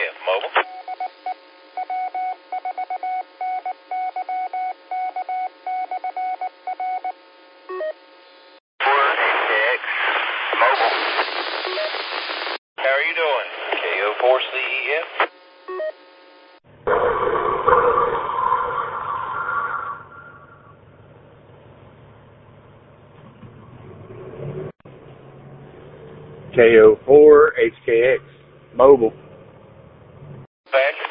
HKF Mobile. HKX Mobile. How are you doing? KO4CEF. KO4 HKX Mobile. Patrick.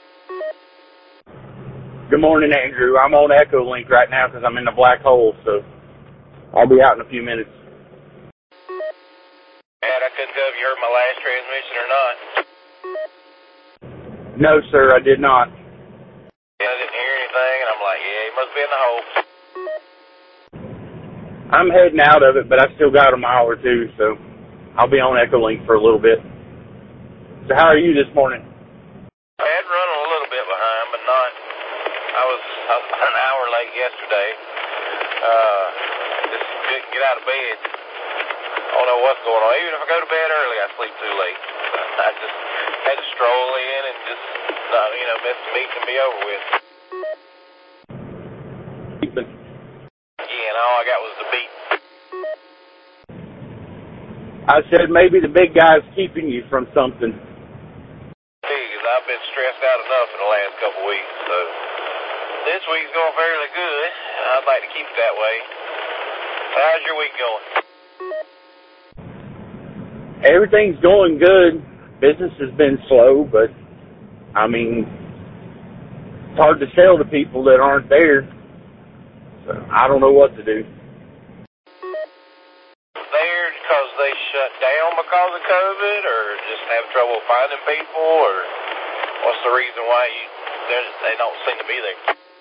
Good morning, Andrew. I'm on Echo Link right now because I'm in the black hole, so I'll be out in a few minutes. And I couldn't tell if you heard my last transmission or not. No, sir, I did not. Yeah, I didn't hear anything, and I'm like, yeah, he must be in the hole. I'm heading out of it, but I still got a mile or two, so I'll be on Echo Link for a little bit. So how are you this morning? I had running a little bit behind, but not. I was an hour late yesterday. Just couldn't get out of bed. I don't know what's going on. Even if I go to bed early, I sleep too late. I just had to stroll in and just, miss the meeting and be over with. Yeah, and all I got was the beat. I said maybe the big guy's keeping you from something. Because I've been stressed out enough in the last couple of weeks, so this week's going fairly good. I'd like to keep it that way. How's your week going? Everything's going good. Business has been slow, but, it's hard to sell to people that aren't there. So I don't know what to do. There because they shut down because of COVID, or just have trouble finding people, or what's the reason why they don't seem to be there?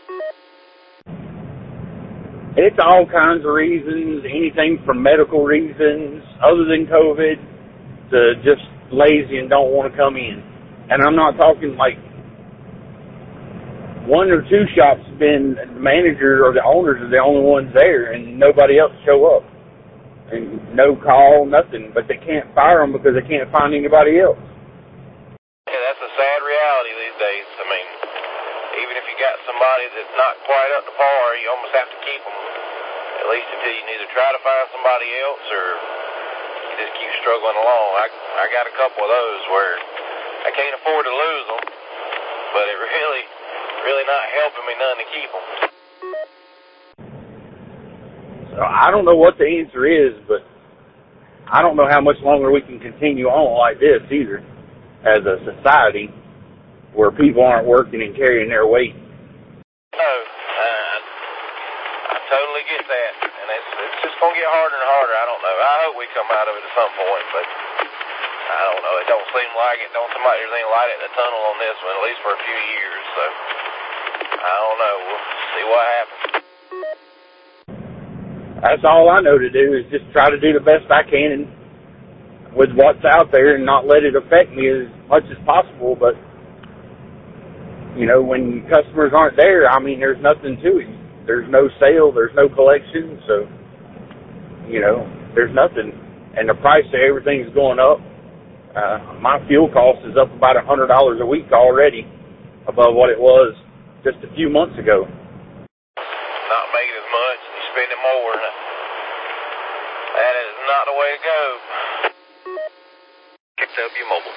It's all kinds of reasons, anything from medical reasons, other than COVID, to just lazy and don't want to come in. And I'm not talking like one or two shops have been, the manager or the owners are the only ones there, and nobody else show up. And no call, nothing, but they can't fire them because they can't find anybody else. Yeah, that's a sad reality these days. I mean, even if you got somebody that's not quite up to par, you almost have to keep them, at least until you can either try to find somebody else or you just keep struggling along. I got a couple of those where I can't afford to lose them, but it really not helping me none to keep them. So I don't know what the answer is, but I don't know how much longer we can continue on like this either as a society where people aren't working and carrying their weight. No, I totally get that, and it's just going to get harder and harder. I don't know. I hope we come out of it at some point, but I don't know. It don't seem like it. Don't seem like there's any light at the tunnel on this one, at least for a few years, so I don't know. We'll see what happens. That's all I know to do is just try to do the best I can with what's out there and not let it affect me as much as possible. But, when customers aren't there, there's nothing to it. There's no sale, there's no collection, so, there's nothing. And the price of everything is going up. My fuel cost is up about $100 a week already above what it was just a few months ago. Not making as much, and you're spending more. That is not the way to go. XW Mobile.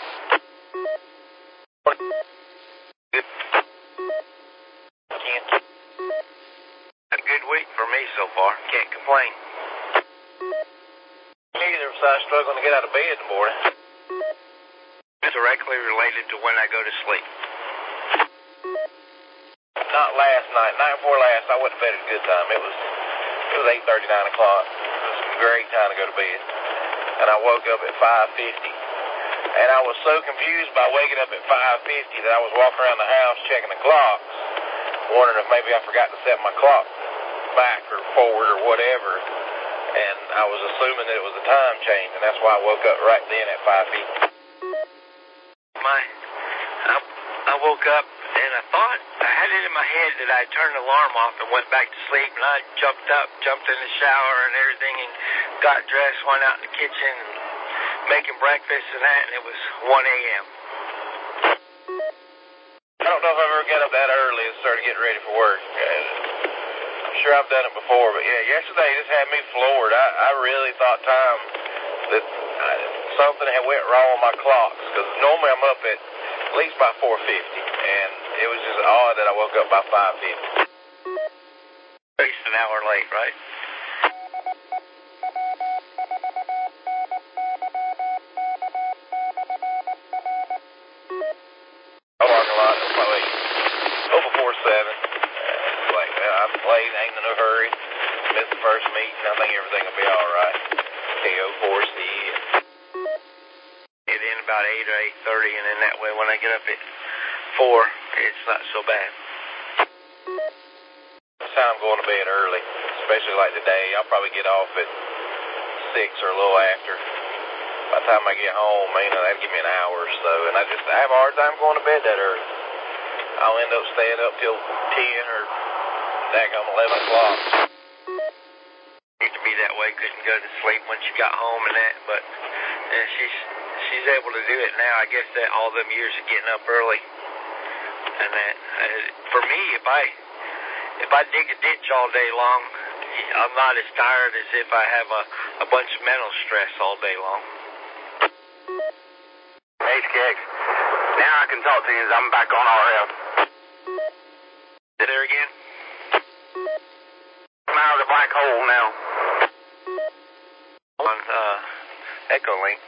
Good. A good week for me so far. Can't complain. Neither besides struggling to get out of bed in the morning. Directly related to when I go to sleep. Not last night. Night before last, I went to bed at a good time. It was 8:30, 9 o'clock. It was a great time to go to bed. And I woke up at 5:50. And I was so confused by waking up at 5:50 that I was walking around the house checking the clocks, wondering if maybe I forgot to set my clock back or forward or whatever. And I was assuming that it was a time change, and that's why I woke up right then at 5:50. I woke up and I thought I had it in my head that I turned the alarm off and went back to sleep, and I jumped up, jumped in the shower and everything, and got dressed, went out in the kitchen, and making breakfast and that, and it was 1 a.m. getting ready for work. I'm sure I've done it before, but yeah, yesterday just had me floored. I really thought that something had went wrong with my clocks, because normally I'm up at least by 4:50, and it was just odd that I woke up by 5:50. At least an hour late, right? Parking lot, probably over 4:07. Like, I'm late, ain't in no hurry. Missed the first meeting. I think everything will be all right. KO 4C. Get in about 8 or 8:30, and then that way when I get up at 4, it's not so bad. This time I'm going to bed early, especially like today. I'll probably get off at 6 or a little after. By the time I get home, that'd give me an hour or so, and I have a hard time going to bed that early. I'll end up staying up till 10 or daggone 11 o'clock. Used to be that way, couldn't go to sleep when she got home and that, but she's able to do it now. I guess that all them years of getting up early. And that, for me, if I dig a ditch all day long, I'm not as tired as if I have a bunch of mental stress all day long. Hey, Skeggs. Now I can talk to you as I'm back on RF. There again? I'm out of the black hole now. On Echolink.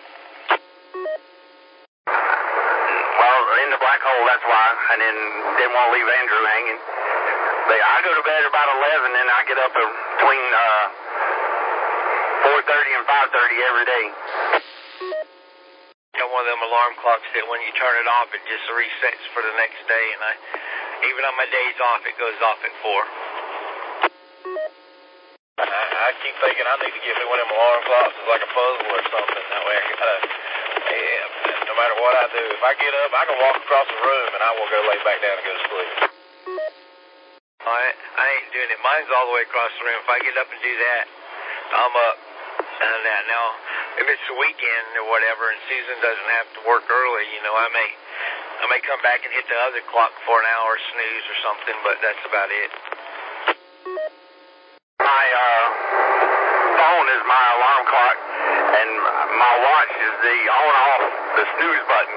Well, in the black hole, that's why. And then didn't want to leave Andrew hanging. But I go to bed about 11, and I get up between 4:30 and 5:30 every day. One of them alarm clocks that when you turn it off, it just resets for the next day. And even on my days off, it goes off at 4. I keep thinking I need to get me one of them alarm clocks. It's like a puzzle or something. That way I can no matter what I do, if I get up, I can walk across the room and I will go lay back down and go to sleep. I ain't doing it. Mine's all the way across the room. If I get up and do that, I'm up. Now, if it's the weekend or whatever and Susan doesn't have to work early, I may come back and hit the other clock for an hour snooze or something, but that's about it. My phone is my alarm clock, and my watch is the on-off, the snooze button.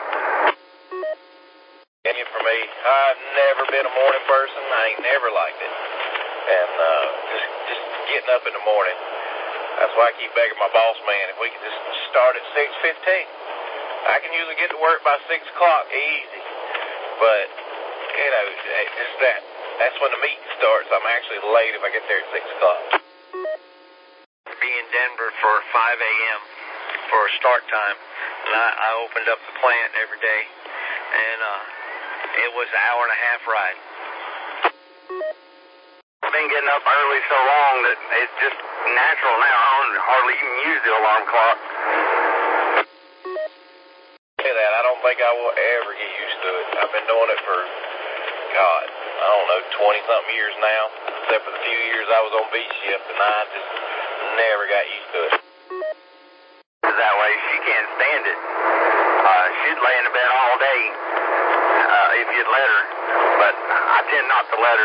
And for me, I've never been a morning person. I ain't never liked it. And just getting up in the morning. That's why I keep begging my boss man, if we can just start at 6:15. I can usually get to work by 6 o'clock easy. But, just that's when the meeting starts. I'm actually late if I get there at 6 o'clock. Be in Denver for 5 a.m. for a start time. And I opened up the plant every day. And it was an hour and a half ride. I've been getting up early so long that it's just natural now. I don't hardly even use the alarm clock. I don't think I will ever get used to it. I've been doing it for, God, I don't know, 20-something years now. Except for the few years I was on beat shift, and I just never got used to it. That way, she can't stand it. She'd lay in the bed all day if you'd let her, but I tend not to let her.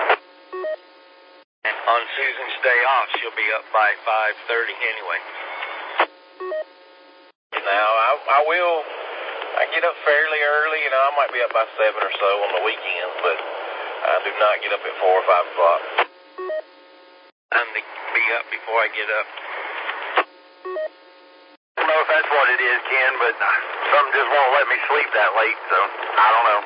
On Susan's day off, she'll be up by 5:30 anyway. Now, I get up fairly early, I might be up by 7 or so on the weekends, but I do not get up at 4 or 5 o'clock. I'm to be up before I get up. I don't know if that's what it is, Ken, but something just won't let me sleep that late, so I don't know.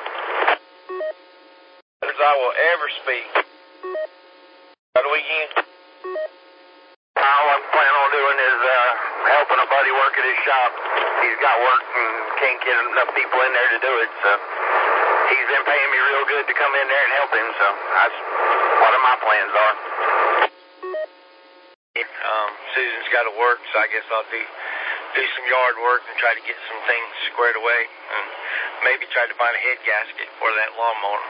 As I will ever speak. On the weekend? All I'm planning on doing is helping a buddy work at his shop. He's got work and can't get enough people in there to do it, so he's been paying me real good to come in there and help him, so that's what my plans are. Susan's got to work, so I guess I'll do some yard work and try to get some things squared away, and maybe try to find a head gasket for that lawnmower.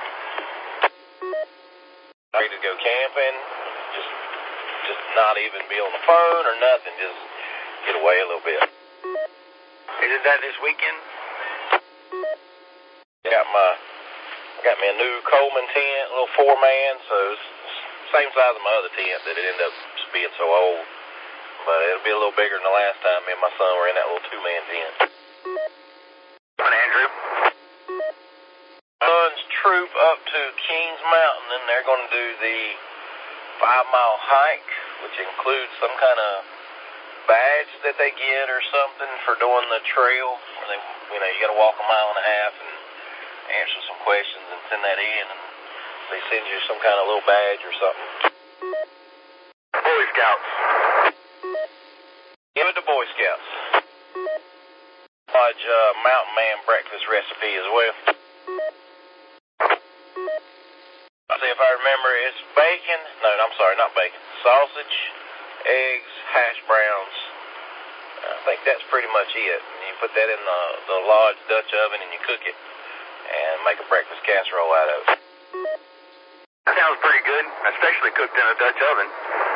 I could go camping, just not even be on the phone or nothing, just get away a little bit. Is that this weekend? Got my Got me a new Coleman tent, a little 4-man, so it's same size as my other tent that it ended up just being so old. But it'll be a little bigger than the last time me and my son were in that little 2-man tent. Andrew? Son's troop up to Kings Mountain, and they're going to do the 5-mile hike, which includes some kind of badge that they get or something for doing the trail. They, you got to walk 1.5 miles and answer some questions and send that in, and they send you some kind of little badge or something. Boy Scouts. Give it to Boy Scouts. Lodge Mountain Man breakfast recipe as well. I'll see if I remember. It's bacon. No, I'm sorry, not bacon. Sausage, eggs, hash browns. I think that's pretty much it. And you put that in the Lodge Dutch oven and you cook it and make a breakfast casserole out of it. That sounds pretty good, especially cooked in a Dutch oven.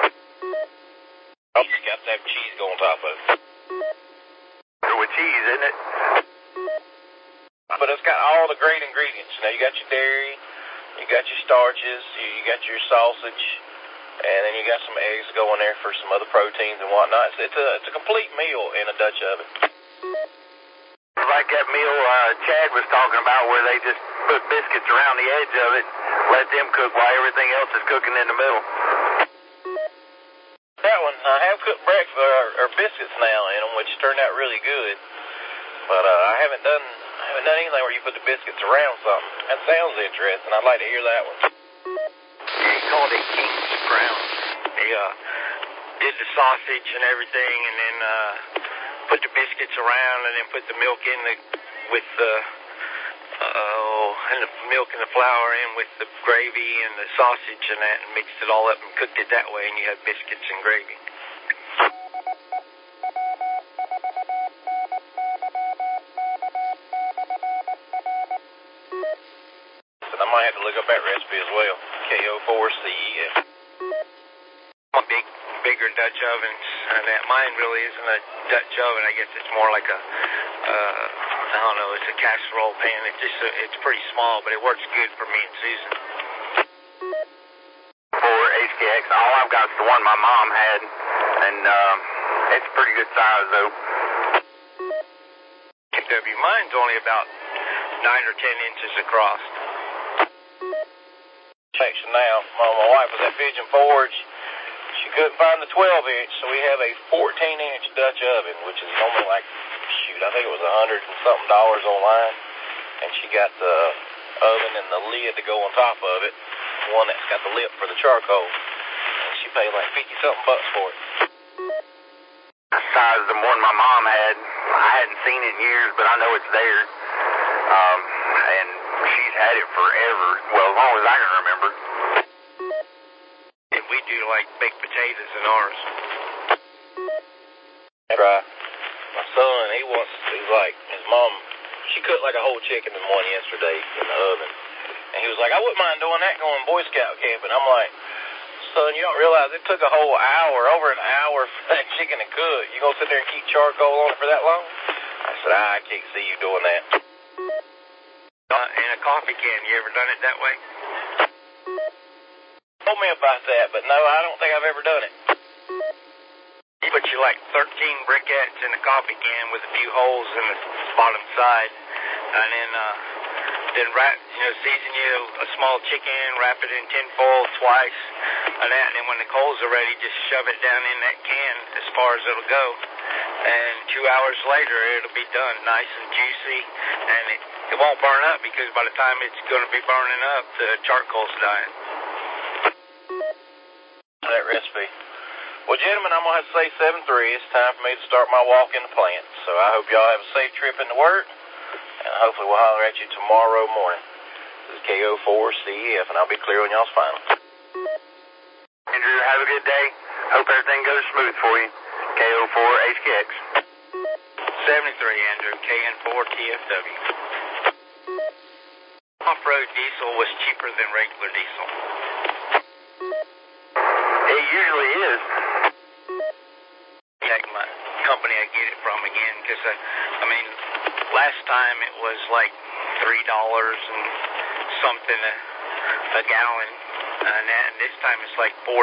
Oh, you got to have cheese go on top of it. With cheese, isn't it? But it's got all the great ingredients. You got your dairy, you got your starches, you got your sausage, and then you got some eggs to go in there for some other proteins and whatnot. It's a complete meal in a Dutch oven. Like that meal Chad was talking about where they just put biscuits around the edge of it, let them cook while everything else is cooking in the middle. That one, I have cooked breakfast or biscuits now in them, which turned out really good. But I haven't done anything where you put the biscuits around something. That sounds interesting. I'd like to hear that one. Yeah, he called it King's Crown. They did the sausage and everything, and then put the biscuits around, and then put the milk in with the milk and the flour in with the gravy and the sausage and that, and mixed it all up and cooked it that way, and you had biscuits and gravy. I might have to look up that recipe as well. KO4CEF. Bigger Dutch ovens, and that mine really isn't a Dutch oven. I guess it's more like a I don't know, it's a casserole pan. It's pretty small, but it works good for me and Susan. For HKX, all I've got is the one my mom had, and it's a pretty good size though. Mine's only about 9 or 10 inches across. Section now. My wife was at Pigeon Forge. She couldn't find the 12-inch, so we have a 14-inch Dutch oven, which is normally like, I think it was $100 and something online. And she got the oven and the lid to go on top of it, one that's got the lip for the charcoal. And she paid like $50-something for it. The size of the one my mom had, I hadn't seen it in years, but I know it's there. And she's had it forever, well, as long as I can remember. And we do like baked potatoes in ours. Right. My son, he's like, his mom, she cooked like a whole chicken in one yesterday in the oven. And he was like, I wouldn't mind doing that going Boy Scout camping. I'm like, son, you don't realize it took a whole hour, over an hour for that chicken to cook. You gonna sit there and keep charcoal on it for that long? I said, I can't see you doing that. In a coffee can, you ever done it that way? Told me about that, but no, I don't think I've ever done it. You put you like 13 briquettes in a coffee can with a few holes in the bottom side, and then wrap, season you a small chicken, wrap it in tin foil twice, and then when the coals are ready, just shove it down in that can as far as it'll go. And 2 hours later, it'll be done, nice and juicy, and it won't burn up because by the time it's going to be burning up, the charcoal's dying. That recipe. Well, gentlemen, I'm going to have to say 7-3. It's time for me to start my walk in the plant. So I hope y'all have a safe trip into work, and hopefully we'll holler at you tomorrow morning. This is KO4CEF, and I'll be clear on y'all's final. Andrew, have a good day. Hope everything goes smooth for you. KO4HKX. 73, Andrew, KN4TFW. Off-road diesel was cheaper than regular diesel. It usually is. Check my company I get it from again, because last time it was like and something a gallon, and this time it's like $4.60.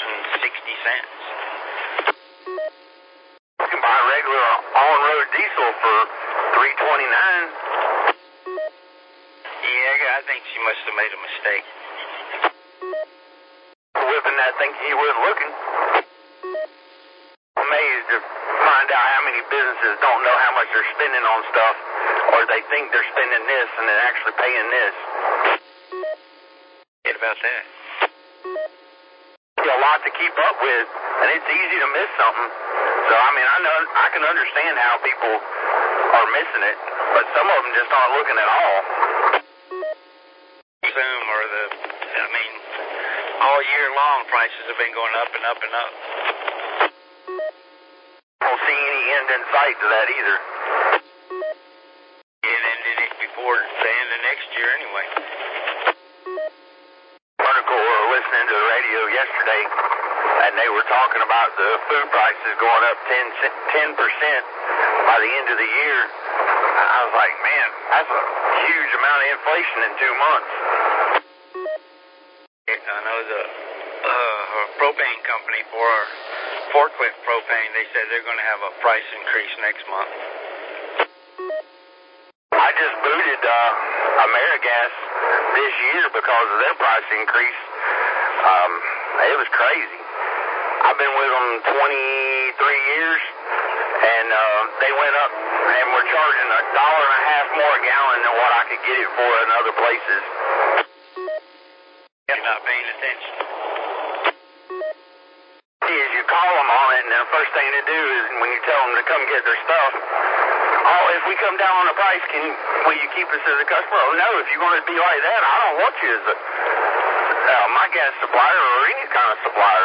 You can buy regular on-road diesel for $3.29. Yeah, I think she must have made a mistake. Whipping that thing he wasn't looking. Amazed to find out how many businesses don't know how much they're spending on stuff, or they think they're spending this and they're actually paying this. What about that? A lot to keep up with, and it's easy to miss something. So I mean, I can understand how people are missing it, but some of them just aren't looking at all. All year long, prices have been going up and up and up. Don't see any end in sight to that either. It ended it before the end of next year anyway. Article listening to the radio yesterday, and they were talking about the food prices going up 10% by the end of the year. I was like, man, that's a huge amount of inflation in 2 months. I know the propane company for our forklift propane, they said they're going to have a price increase next month. I just booted AmeriGas this year because of their price increase. It was crazy. I've been with them 23 years, and they went up and were charging $1.50 more a gallon than what I could get it for in other places. You're not paying attention. Is you call them on it, and the first thing to do is when you tell them to come get their stuff, oh, if we come down on the price, will you keep us as a customer? Oh, no, if you're going to be like that, I don't want you as my gas supplier or any kind of supplier.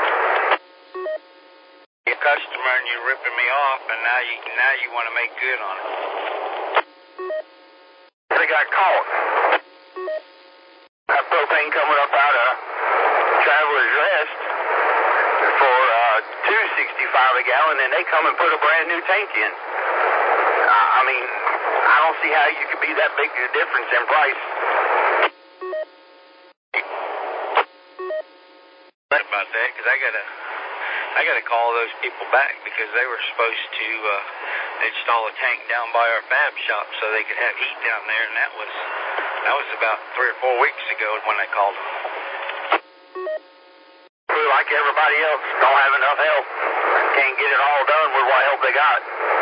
You're a customer and you're ripping me off, and now you want to make good on it. They got caught. That propane coming up out of Traveler's Rest for $2.65 a gallon, and they come and put a brand new tank in. I mean, I don't see how you could be that big a difference in price. About that, because I gotta call those people back because they were supposed to install a tank down by our fab shop so they could have heat down there, and that was about 3 or 4 weeks ago when I called them. Like everybody else, don't have enough help. Can't get it all done with what help they got.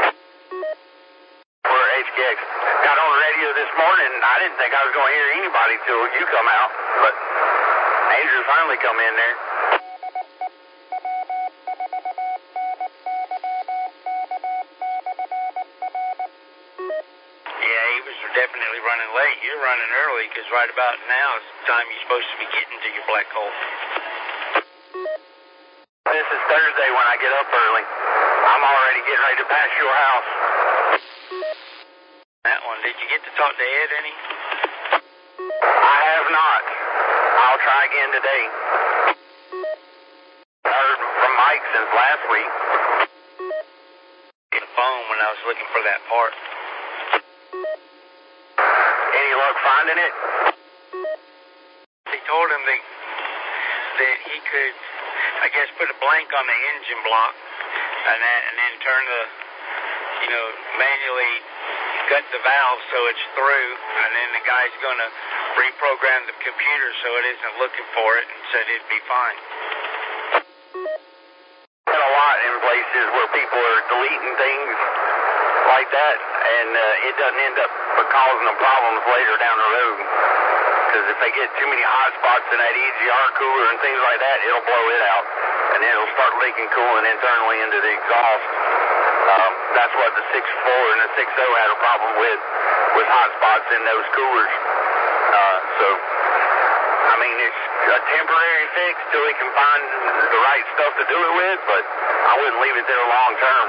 For HKX. Got on the radio this morning, and I didn't think I was going to hear anybody till you come out, but Andrew finally come in there. Yeah, he was definitely running late. You're running early because right about now is the time you're supposed to be getting to your black hole. This is Thursday when I get up early. I'm already getting ready to pass your house. That one. Did you get to talk to Ed any? I have not. I'll try again today. I heard from Mike since last week. The phone when I was looking for that part. Any luck finding it? They told him that he could, I guess, put a blank on the engine block and then turn manually gut the valve so it's through, and then the guy's going to reprogram the computer so it isn't looking for it, and said it'd be fine. Been a lot in places where people are deleting things like that, and it doesn't end up causing them problems later down the road. Because if they get too many hot spots in that EGR cooler and things like that, it'll blow it out, and then it'll start leaking coolant internally into the exhaust. That's what the 6.4 and the 6.0 had a problem with hot spots in those coolers. So, I mean, it's a temporary fix till they can find the right stuff to do it with, but I wouldn't leave it there long term.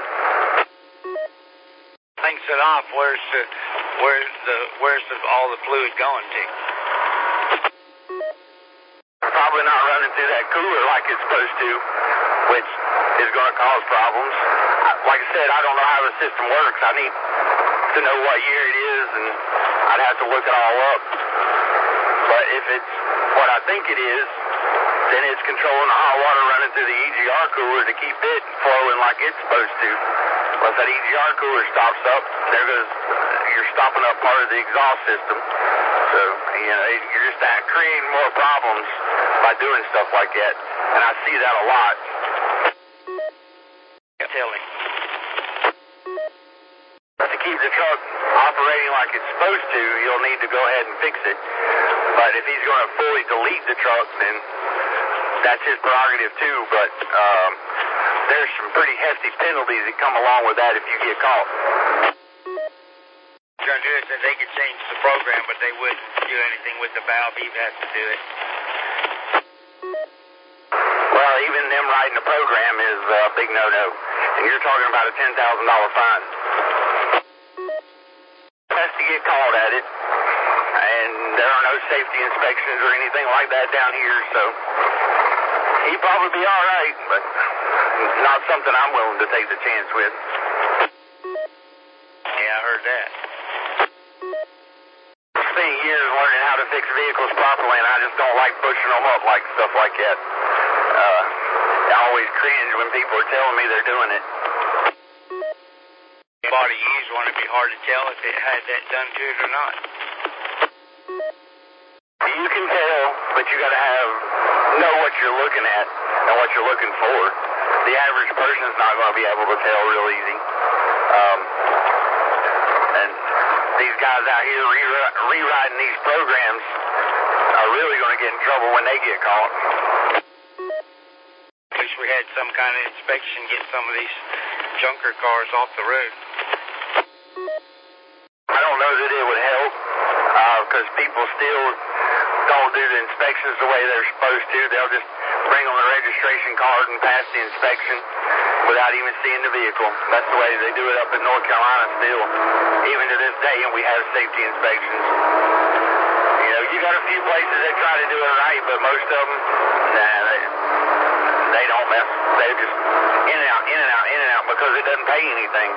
Things set off. Where's all the fluid going to? Probably not running through that cooler like it's supposed to. which is going to cause problems. Like I said, I don't know how the system works. I need to know what year it is, and I'd have to look it all up. But if it's what I think it is, then it's controlling the hot water running through the EGR cooler to keep it flowing like it's supposed to. Once that EGR cooler stops up, you're stopping up part of the exhaust system. So, you're just creating more problems by doing stuff like that. And I see that a lot. Tell him. To keep the truck operating like it's supposed to, you'll need to go ahead and fix it. But if he's going to fully delete the truck, then that's his prerogative too. But there's some pretty hefty penalties that come along with that if you get caught. Trying to do it, they could change the program, but they wouldn't do anything with the valve. He'd have to do it. Well, even them writing the program is a big no-no. And you're talking about a $10,000 fine. Has to get called at it. And there are no safety inspections or anything like that down here, so he'd probably be all right, but not something I'm willing to take the chance with. Yeah, I heard that. I spent years learning how to fix vehicles properly, and I just don't like pushing them up like stuff like that. I always cringe when people are telling me they're doing it. Body used one, it'd be hard to tell if it had that done to it or not. You can tell, but you got to know what you're looking at and what you're looking for. The average person's not going to be able to tell real easy. And these guys out here rewriting these programs are really going to get in trouble when they get caught. Wish we had some kind of inspection, get some of these junker cars off the road. I don't know that it would help, because people still don't do the inspections the way they're supposed to. They'll just bring them a registration card and pass the inspection without even seeing the vehicle. That's the way they do it up in North Carolina still, even to this day, and we have safety inspections. You got a few places that try to do it right, but most of them, they don't mess. They just in and out, in and out, in and out, because it doesn't pay anything.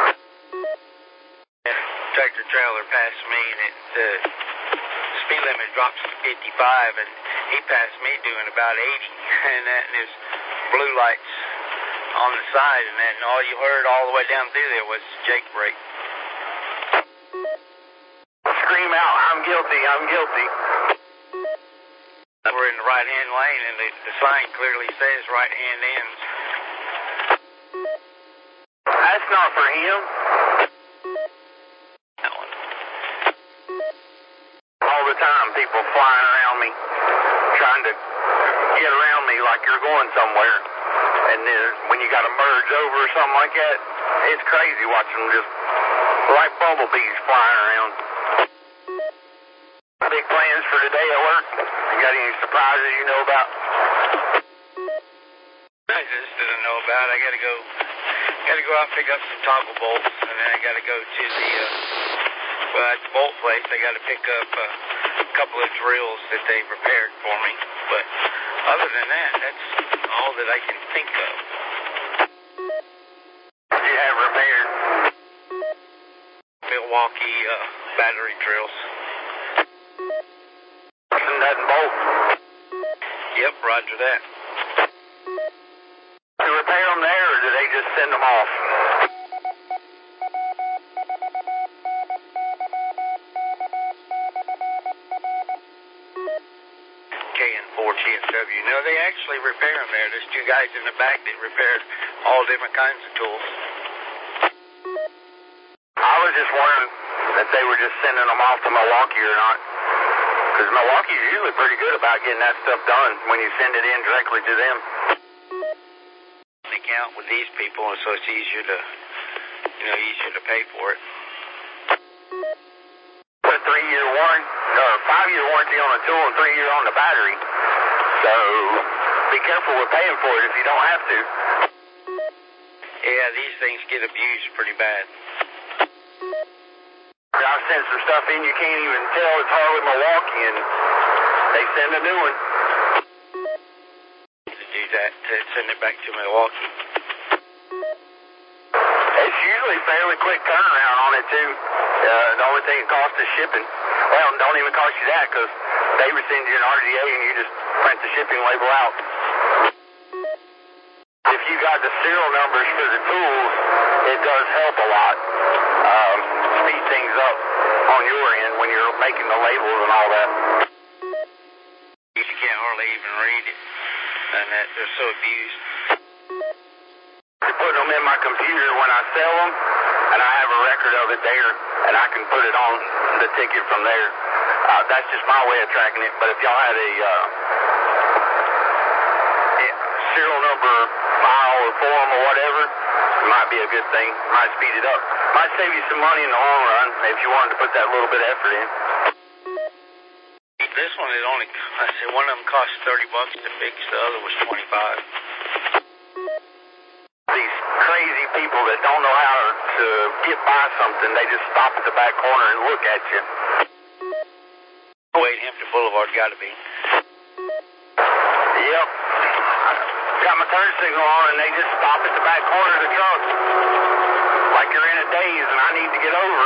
Tractor trailer passed me, and the speed limit drops to 55, and he passed me doing about 80, and his blue lights on the side, and that, and all you heard all the way down through there was Jake brake. Scream out, I'm guilty, I'm guilty. We're in the right-hand lane, and the sign clearly says right-hand ends. That's not for him. That one. All the time, people flying around me, trying to get around me like you're going somewhere. And then when you got to merge over or something like that, it's crazy watching them just like bumblebees flying around. Big plans for today at work? You got any surprises you know about? I just didn't know about it. I gotta go out and pick up some toggle bolts, and then I gotta go to the at the bolt place. I gotta pick up a couple of drills that they repaired for me. But other than that, that's all that I can think of. What do you have repaired? Milwaukee battery drills. Nut and bolt. Yep, roger that. To repair them there, or do they just send them off? KN4TSW. No, they actually repair them there. There's two guys in the back that repaired all different kinds of tools. I was just wondering if they were just sending them off to Milwaukee or not. Because Milwaukee's usually pretty good about getting that stuff done when you send it in directly to them. They count with these people, so it's easier to pay for it. A 3-year warranty, or a 5-year warranty on the tool and 3-year on the battery. So be careful with paying for it if you don't have to. Yeah, these things get abused pretty bad. I've sent some stuff in you can't even tell it's Harley Milwaukee, and they send a new one. To do that. to send it back to Milwaukee. It's usually fairly quick turnaround on it, too. The only thing it costs is shipping. Well, it don't even cost you that because they would send you an RGA and you just print the shipping label out. If you got the serial numbers for the tools, it does help a lot. Speed things up on your end when you're making the labels and all that. You can't hardly even read it, and they're so abused. They're putting them in my computer when I sell them, and I have a record of it there, and I can put it on the ticket from there. That's just my way of tracking it, but if y'all had a serial number file or form or whatever, it might be a good thing. Might speed it up. Might save you some money in the long run if you wanted to put that little bit of effort in. This one, I said one of them cost $30 to fix, the other was $25. These crazy people that don't know how to get by something, they just stop at the back corner and look at you. Wade Hampton Boulevard, gotta be. Yep. Got my turn signal on and they just stop at the back corner of the truck. Like you're in a daze and I need to get over.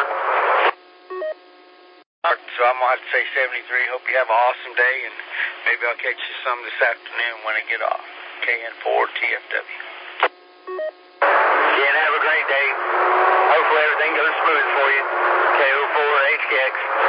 So I'm going to have to say 73. Hope you have an awesome day, and maybe I'll catch you some this afternoon when I get off. KN4 TFW. Yeah, and have a great day. Hopefully everything goes smooth for you. KO4 HKX.